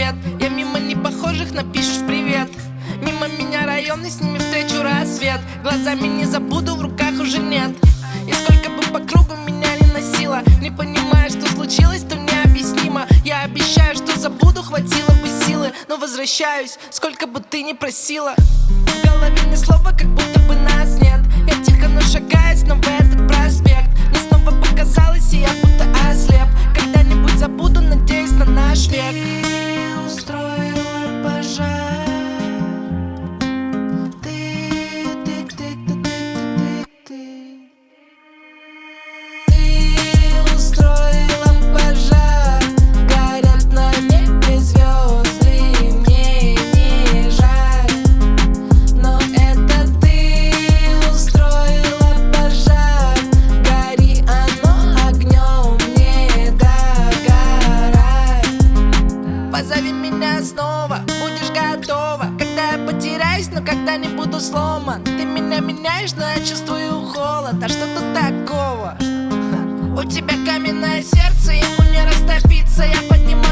свет. Я мимо непохожих напишешь привет. Мимо меня районы, с ними встречу рассвет. Глазами не забуду, в руках уже нет. И сколько бы по кругу меня не носило, не понимая, что случилось, то необъяснимо. Я обещаю, что забуду, хватило бы силы, но возвращаюсь, сколько бы ты ни просила. В голове ни слова, как будто бы нас нет. Я тихо, но шагаю снова в этот проспект. Мне снова показалось, и я будто ослеп. Когда-нибудь забуду, надеюсь на наш век. Ты устроила пожар. Позови меня снова, будешь готова. Когда я потеряюсь, но когда не буду сломан. Ты меня меняешь, но я чувствую холод. А что тут такого? У тебя каменное сердце, ему не растопиться. Я поднимаю